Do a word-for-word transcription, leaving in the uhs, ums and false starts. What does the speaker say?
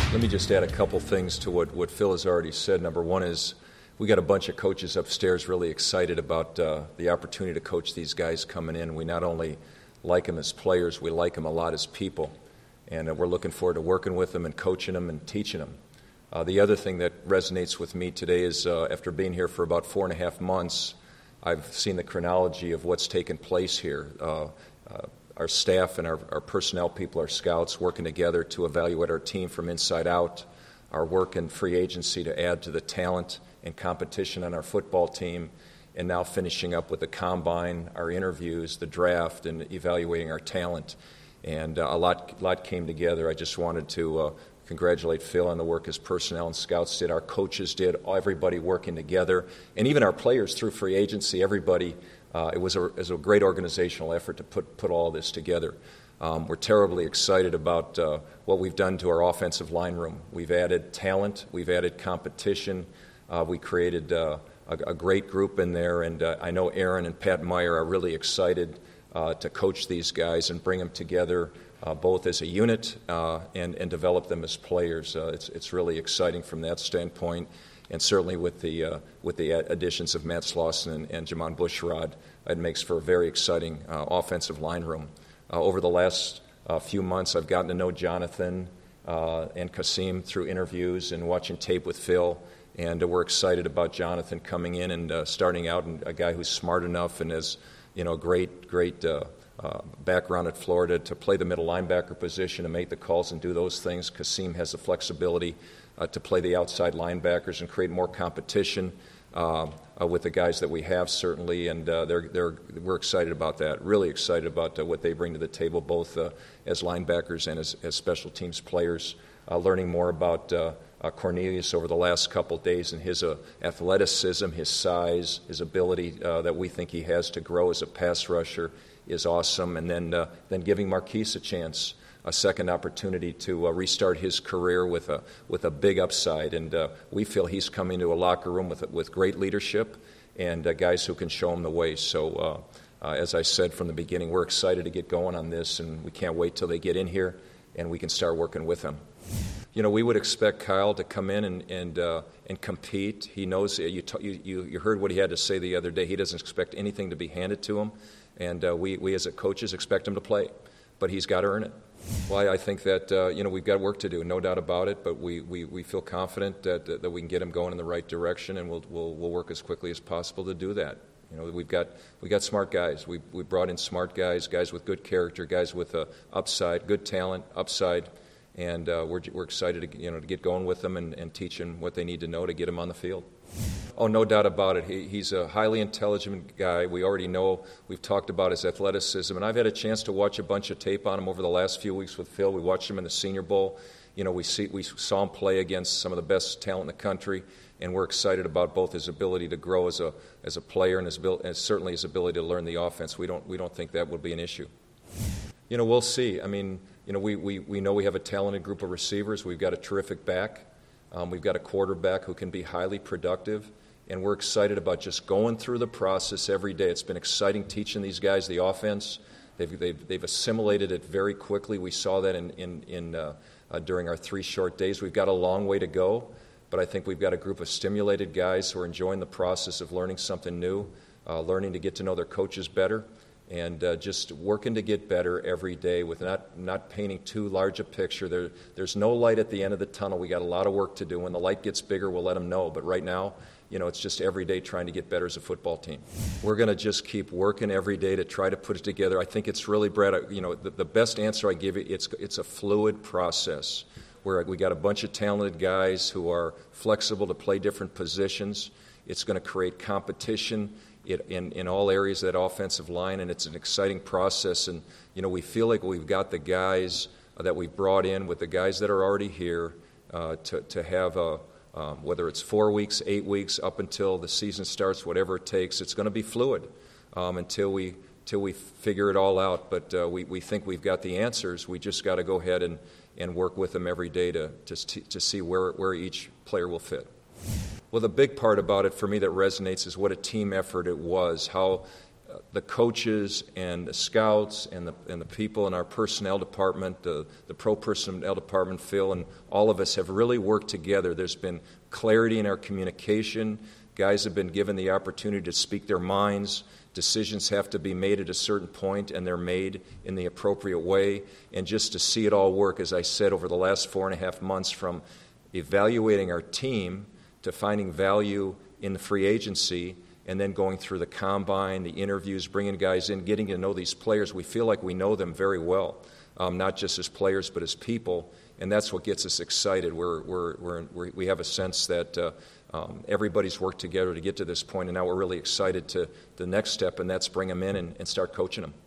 Let me just add a couple things to what, what Phil has already said. Number one is we got a bunch of coaches upstairs really excited about uh, the opportunity to coach these guys coming in. We not only like them as players, we like them a lot as people. And uh, we're looking forward to working with them and coaching them and teaching them. Uh, the other thing that resonates with me today is uh, after being here for about four and a half months, I've seen the chronology of what's taken place here. Uh, uh, our staff and our, our personnel people, our scouts, working together to evaluate our team from inside out, our work in free agency to add to the talent and competition on our football team, and now finishing up with the combine, our interviews, the draft, and evaluating our talent. And uh, a lot, lot came together. I just wanted to uh, congratulate Phil on the work his personnel and scouts did, our coaches did, everybody working together, and even our players through free agency, everybody. Uh, it, was a, it was a great organizational effort to put, put all this together. Um, we're terribly excited about uh, what we've done to our offensive line room. We've added talent. We've added competition. Uh, we created uh, a, a great group in there, and uh, I know Aaron and Pat Meyer are really excited uh, to coach these guys and bring them together uh, both as a unit uh, and, and develop them as players. Uh, it's, it's really exciting from that standpoint. And certainly with the uh, with the additions of Matt Slauson and, and Jamon Bushrod, it makes for a very exciting uh, offensive line room. Uh, over the last uh, few months, I've gotten to know Jonathan uh, and Kasim through interviews and watching tape with Phil, and uh, we're excited about Jonathan coming in and uh, starting out, and a guy who's smart enough and has, you know, great, great uh, uh, background at Florida to play the middle linebacker position and make the calls and do those things. Kasim has the flexibility Uh, to play the outside linebackers and create more competition uh, uh, with the guys that we have, certainly, and uh, they're, they're, we're excited about that, really excited about uh, what they bring to the table, both uh, as linebackers and as, as special teams players, uh, learning more about uh, uh, Cornelius over the last couple days and his uh, athleticism, his size, his ability uh, that we think he has to grow as a pass rusher is awesome, and then, uh, then giving Marquise a chance, a second opportunity to uh, restart his career with a with a big upside, and uh, we feel he's coming to a locker room with with great leadership and uh, guys who can show him the way. So, uh, uh, as I said from the beginning, we're excited to get going on this, and we can't wait till they get in here and we can start working with them. You know, we would expect Kyle to come in and and uh, and compete. He knows you, t- you you heard what he had to say the other day. He doesn't expect anything to be handed to him, and uh, we we as a coaches expect him to play, but he's got to earn it. Well, I think that, uh, you know, we've got work to do, no doubt about it, but we, we, we feel confident that that we can get him going in the right direction, and we'll we'll we'll work as quickly as possible to do that. You know, we've got we got smart guys. We we brought in smart guys, guys with good character, guys with uh, upside, good talent, upside, and uh, we're we're excited to you know to get going with them and, and teach them what they need to know to get them on the field. Oh, no doubt about it. He, he's a highly intelligent guy. We already know, we've talked about his athleticism, and I've had a chance to watch a bunch of tape on him over the last few weeks with Phil. We watched him in the Senior Bowl. You know, we see we saw him play against some of the best talent in the country, and we're excited about both his ability to grow as a as a player and his and certainly his ability to learn the offense. We don't we don't think that will be an issue. You know, we'll see. I mean, you know, we we, we know we have a talented group of receivers. We've got a terrific back. Um, we've got a quarterback who can be highly productive. And we're excited about just going through the process every day. It's been exciting teaching these guys the offense. They've they've, they've assimilated it very quickly. We saw that in in, in uh, uh, during our three short days. We've got a long way to go, but I think we've got a group of stimulated guys who are enjoying the process of learning something new, uh, learning to get to know their coaches better, and uh, just working to get better every day with not not painting too large a picture. There there's no light at the end of the tunnel. We got a lot of work to do. When the light gets bigger, we'll let them know. But right now, you know, it's just every day trying to get better as a football team. We're going to just keep working every day to try to put it together. I think it's really, Brad, you know, the, the best answer I give you, it's it's a fluid process where we got a bunch of talented guys who are flexible to play different positions. It's going to create competition in, in all areas of that offensive line, and it's an exciting process. And, you know, we feel like we've got the guys that we've brought in with the guys that are already here uh, to, to have a Um, whether it's four weeks, eight weeks, up until the season starts, whatever it takes, it's going to be fluid um, until we until we figure it all out. But uh, we, we think we've got the answers. We just got to go ahead and, and work with them every day to to, to see where, where each player will fit. Well, the big part about it for me that resonates is what a team effort it was, how the coaches and the scouts and the and the people in our personnel department, the, the pro personnel department, Phil, and all of us have really worked together. There's been clarity in our communication. Guys have been given the opportunity to speak their minds. Decisions have to be made at a certain point, and they're made in the appropriate way. And just to see it all work, as I said, over the last four and a half months, from evaluating our team to finding value in the free agency, and then going through the combine, the interviews, bringing guys in, getting to know these players. We feel like we know them very well, um, not just as players but as people, and that's what gets us excited. We're, we're, we're, we're, we have a sense that uh, um, everybody's worked together to get to this point, and now we're really excited to the next step, and that's bring them in and, and start coaching them.